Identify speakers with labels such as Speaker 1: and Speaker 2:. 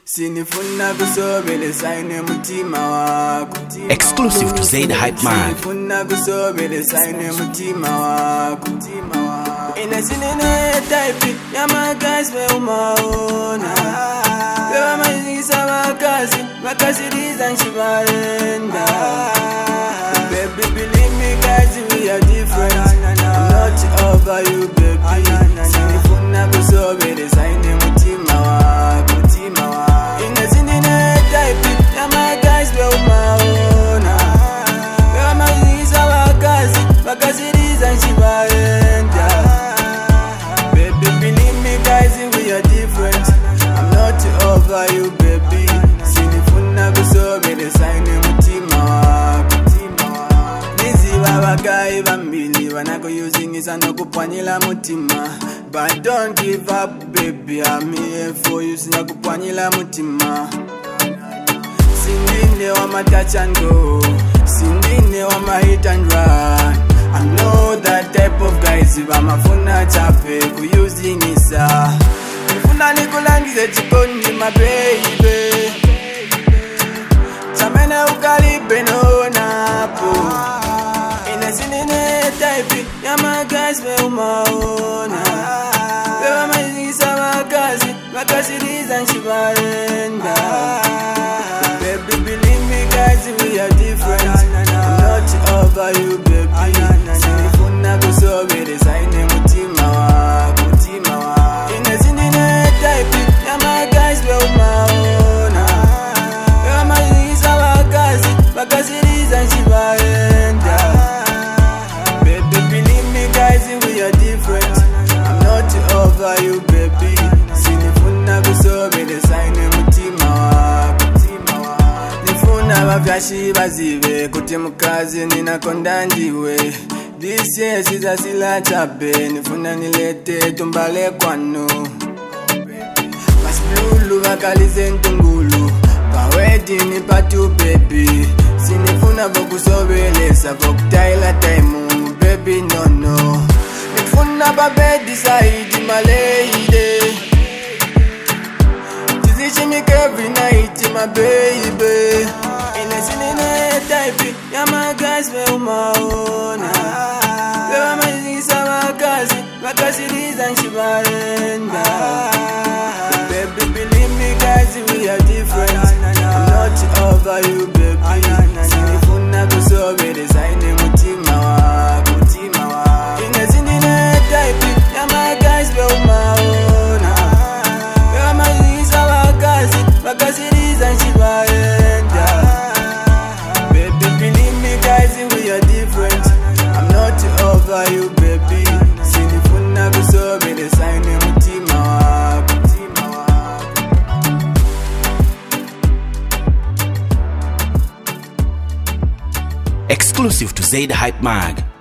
Speaker 1: Sinifuna kusobelesa ine mutima wako.
Speaker 2: Exclusive to Zaid Hype Man.
Speaker 1: Sinifuna kusobelesa ine mutima wako. Ine sinene type ya magazi we umaona. Bewa mazingisa makazi riza nshibaenda. Baby believe me guys we are different. I'm not over you baby. Sinifuna kusobelesa ine mutima wako. Ine sinene type ya magazi we umaona. Bewa mazingisa makazi riza nshibaenda. Baby believe me guys we are different. I'm not over you baby. Sinifuna kusobelesa ine mutima wako. Niziba bagayi bambili wanakuyuzingisa nokupwanyila mutima. But don't give up baby, I'm here for you. Sinakupwanyila mutima. Sindine wa ma touch and go. Sindine wa ma hit and run. I know that type of guys bamafuna chape kuyuzingisa. Nifuna nikulangize chikondi my baby. Chamene ukalibe nonapo. Ine sinine type ya magazi we umaona. Bewa mazingisa makazi riza nshibaenda. Baby believe me guys we are different. I'm not over you baby. Sinifuna kusobelesa ine mutima wako. Ine sinine type ya magazi we umaona. Bewa mazingisa makazi riza nshibaenda. Baby believe me guys we are different. I'm not over you baby. Sinifuna kusobelesa ine mutima wako. Nifuna bafyashi bazibe kuti mukazi ninakonda ndiwe. This year sizasila chape. Nifuna nilete tumbale kwanu. Masibulu bakalize ntungulu. Pa wedding patu baby. Sinifuna vokusobelesa vokutaila time baby no. Nifuna babedi saidi my lady. Tizishimika every night my baby. Ine sinine type ya magazi we umaona. Bewa mazingisa makazi riza nshibaenda. Baby believe me guys we are different. I'm not over you baby. Sinifuna kusobelesa ine mutima wako. Ine sinine type ya magazi we umaona. Bewa mazingisa makazi riza nshibaenda. Baby believe me guys we are different. I'm not over you baby. Sinifuna kusobelesa ine mutima wako.
Speaker 2: Exclusive to Zaid Hype Mag.